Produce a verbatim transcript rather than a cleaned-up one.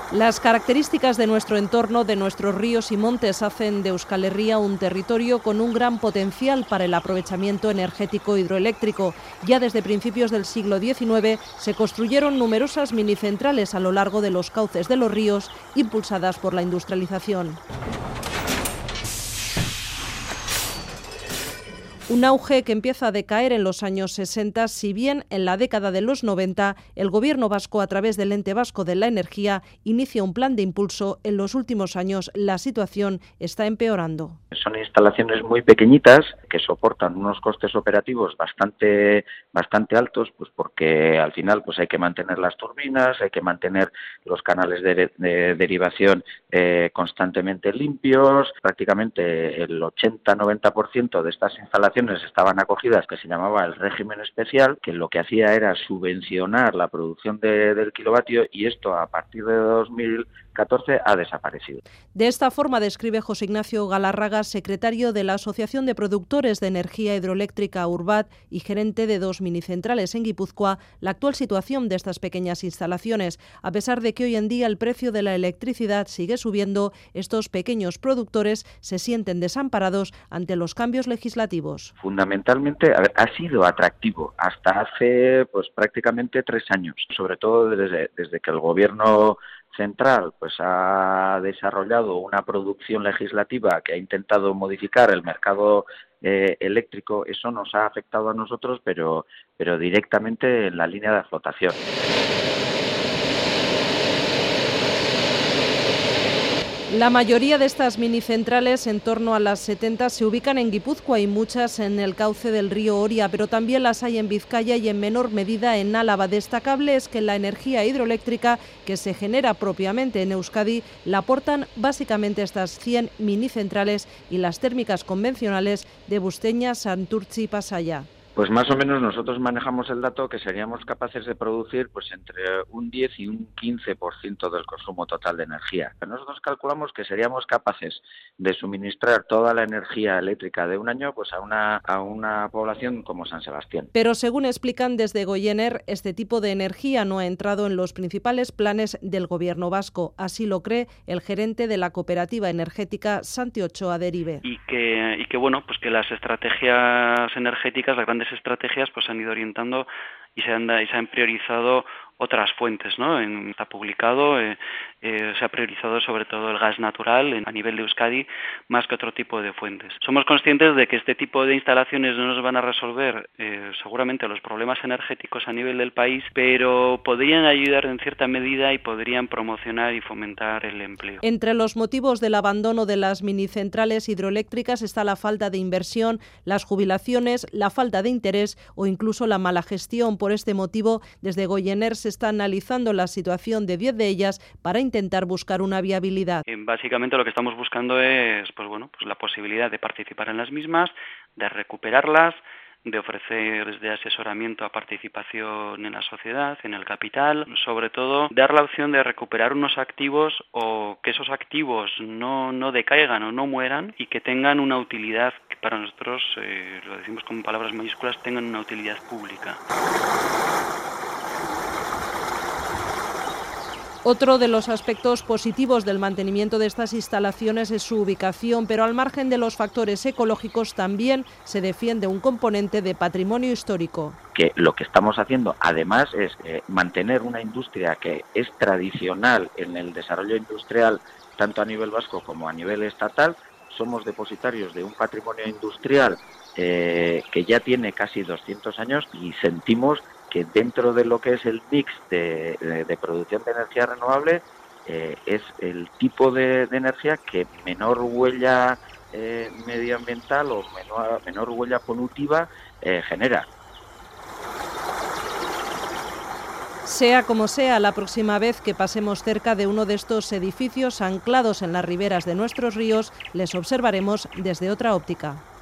Las características de nuestro entorno, de nuestros ríos y montes, hacen de Euskal Herria un territorio con un gran potencial para el aprovechamiento energético hidroeléctrico. Ya desde principios del siglo diecinueve se construyeron numerosas minicentrales a lo largo de los cauces de los ríos, impulsadas por la industrialización. Un auge que empieza a decaer en los años sesenta, si bien en la década de los noventa el Gobierno vasco, a través del Ente Vasco de la Energía, inicia un plan de impulso. En los últimos años la situación está empeorando. Son instalaciones muy pequeñitas que soportan unos costes operativos bastante bastante altos, pues porque al final pues hay que mantener las turbinas, hay que mantener los canales de, de derivación eh, constantemente limpios. Prácticamente el ochenta noventa por ciento de estas instalaciones estaban acogidas, que se llamaba el régimen especial, que lo que hacía era subvencionar la producción de, del kilovatio, y esto a partir de dos mil catorce ha desaparecido. De esta forma describe José Ignacio Galarraga, secretario de la Asociación de Productores de Energía Hidroeléctrica Urbat y gerente de dos minicentrales en Guipúzcoa, la actual situación de estas pequeñas instalaciones. A pesar de que hoy en día el precio de la electricidad sigue subiendo, estos pequeños productores se sienten desamparados ante los cambios legislativos. Fundamentalmente, a ver, ha sido atractivo hasta hace pues prácticamente tres años, sobre todo desde, desde que el Gobierno central pues ha desarrollado una producción legislativa que ha intentado modificar el mercado eh, eléctrico. Eso nos ha afectado a nosotros, pero, pero directamente en la línea de explotación. La mayoría de estas minicentrales, en torno a las setenta, se ubican en Guipúzcoa y muchas en el cauce del río Oria, pero también las hay en Vizcaya y en menor medida en Álava. Destacable es que la energía hidroeléctrica que se genera propiamente en Euskadi la aportan básicamente estas cien minicentrales y las térmicas convencionales de Busteña, Santurtzi y Pasaia. Pues más o menos nosotros manejamos el dato que seríamos capaces de producir pues entre un diez y un quince por ciento del consumo total de energía. Nosotros calculamos que seríamos capaces de suministrar toda la energía eléctrica de un año pues a una, a una población como San Sebastián. Pero según explican desde Goyener, este tipo de energía no ha entrado en los principales planes del Gobierno vasco. Así lo cree el gerente de la cooperativa energética Santi Ochoa Derive. Y que, y que bueno, pues que las estrategias energéticas, las grandes estrategias pues se han ido orientando y se han, y se han priorizado otras fuentes, ¿no? En, está publicado, eh, eh, se ha priorizado sobre todo el gas natural en, a nivel de Euskadi más que otro tipo de fuentes. Somos conscientes de que este tipo de instalaciones no nos van a resolver eh, seguramente los problemas energéticos a nivel del país, pero podrían ayudar en cierta medida y podrían promocionar y fomentar el empleo. Entre los motivos del abandono de las minicentrales hidroeléctricas está la falta de inversión, las jubilaciones, la falta de interés o incluso la mala gestión. Por este motivo, desde Goyener se está analizando la situación de diez de ellas para intentar buscar una viabilidad. Eh, básicamente lo que estamos buscando es pues bueno, pues la posibilidad de participar en las mismas, de recuperarlas, de ofrecer desde asesoramiento a participación en la sociedad, en el capital, sobre todo dar la opción de recuperar unos activos o que esos activos no, no decaigan o no mueran y que tengan una utilidad que para nosotros, eh, lo decimos con palabras mayúsculas, tengan una utilidad pública. Otro de los aspectos positivos del mantenimiento de estas instalaciones es su ubicación, pero al margen de los factores ecológicos también se defiende un componente de patrimonio histórico. Que lo que estamos haciendo además es eh, mantener una industria que es tradicional en el desarrollo industrial tanto a nivel vasco como a nivel estatal. Somos depositarios de un patrimonio industrial eh, que ya tiene casi doscientos años y sentimos que dentro de lo que es el mix de, de, de producción de energía renovable eh, es el tipo de, de energía que menor huella eh, medioambiental o menor, menor huella polutiva eh, genera. Sea como sea, la próxima vez que pasemos cerca de uno de estos edificios anclados en las riberas de nuestros ríos, les observaremos desde otra óptica.